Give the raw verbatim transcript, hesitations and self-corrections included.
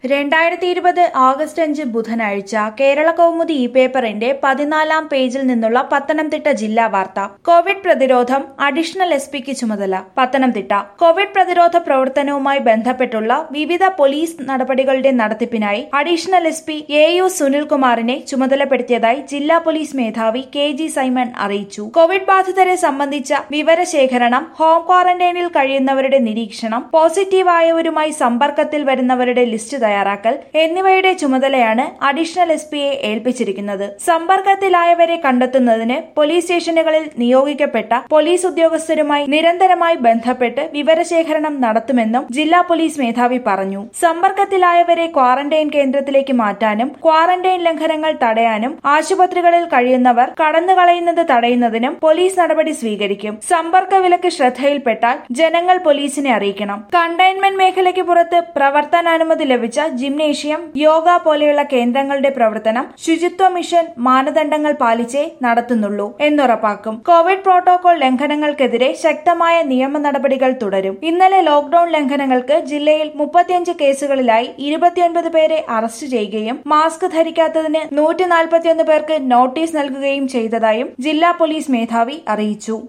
രണ്ടായിരത്തി ഇരുപത് ഓഗസ്റ്റ് അഞ്ച് ബുധനാഴ്ച കേരള കൗമുദി ഇ പേപ്പറിന്റെ പതിനാലാം പേജിൽ നിന്നുള്ള പത്തനംതിട്ട ജില്ലാ വാർത്ത. കോവിഡ് പ്രതിരോധം അഡീഷണൽ എസ് പിക്ക് ചുമതല. പത്തനംതിട്ട കോവിഡ് പ്രതിരോധ പ്രവർത്തനവുമായി ബന്ധപ്പെട്ടുള്ള വിവിധ പോലീസ് നടപടികളുടെ നടത്തിപ്പിനായി additional S P A U സുനിൽകുമാറിനെ ചുമതലപ്പെടുത്തിയതായി ജില്ലാ പോലീസ് മേധാവി കെ ജി സൈമൺ അറിയിച്ചു. കോവിഡ് ബാധിതരെ സംബന്ധിച്ച വിവരശേഖരണം, ഹോം ക്വാറന്റൈനിൽ കഴിയുന്നവരുടെ നിരീക്ഷണം, പോസിറ്റീവായവരുമായി സമ്പർക്കത്തിൽ വരുന്നവരുടെ ലിസ്റ്റ് തയ്യാറാക്കൽ എന്നിവയുടെ ചുമതലയാണ് അഡീഷണൽ എസ് പിയെ ഏൽപ്പിച്ചിരിക്കുന്നത്. സമ്പർക്കത്തിലായവരെ കണ്ടെത്തുന്നതിന് പോലീസ് സ്റ്റേഷനുകളിൽ നിയോഗിക്കപ്പെട്ട പോലീസ് ഉദ്യോഗസ്ഥരുമായി നിരന്തരമായി ബന്ധപ്പെട്ട് വിവരശേഖരണം നടത്തുമെന്നും ജില്ലാ പോലീസ് മേധാവി പറഞ്ഞു. സമ്പർക്കത്തിലായവരെ ക്വാറന്റൈൻ കേന്ദ്രത്തിലേക്ക് മാറ്റാനും ക്വാറന്റൈൻ ലംഘനങ്ങൾ തടയാനും ആശുപത്രികളിൽ കഴിയുന്നവർ കടന്നുകളയുന്നത് തടയുന്നതിനും പോലീസ് നടപടി സ്വീകരിക്കും. സമ്പർക്ക വിലക്ക് ശ്രദ്ധയിൽപ്പെട്ടാൽ ജനങ്ങൾ പോലീസിനെ അറിയിക്കണം. കണ്ടെയ്ൻമെന്റ് മേഖലയ്ക്ക് പുറത്ത് പ്രവർത്തനാനുമതി ലഭിച്ച ജിംനേഷ്യം, യോഗ പോലെയുള്ള കേന്ദ്രങ്ങളുടെ പ്രവർത്തനം ശുചിത്വ മിഷൻ മാനദണ്ഡങ്ങൾ പാലിച്ചേ നടത്തുന്നുള്ളൂ എന്നുറപ്പാക്കും. കോവിഡ് പ്രോട്ടോകോൾ ലംഘനങ്ങൾക്കെതിരെ ശക്തമായ നിയമ നടപടികൾ തുടരും. ഇന്നലെ ലോക്ഡൌൺ ലംഘനങ്ങൾക്ക് ജില്ലയിൽ മുപ്പത്തിയഞ്ച് കേസുകളിലായി ഇരുപത്തിയൊൻപത് പേരെ അറസ്റ്റ് ചെയ്യുകയും മാസ്ക് ധരിക്കാത്തതിന് നൂറ്റി നാൽപ്പത്തിയൊന്ന് പേർക്ക് നോട്ടീസ് നൽകുകയും ചെയ്തതായും ജില്ലാ പോലീസ് മേധാവി അറിയിച്ചു.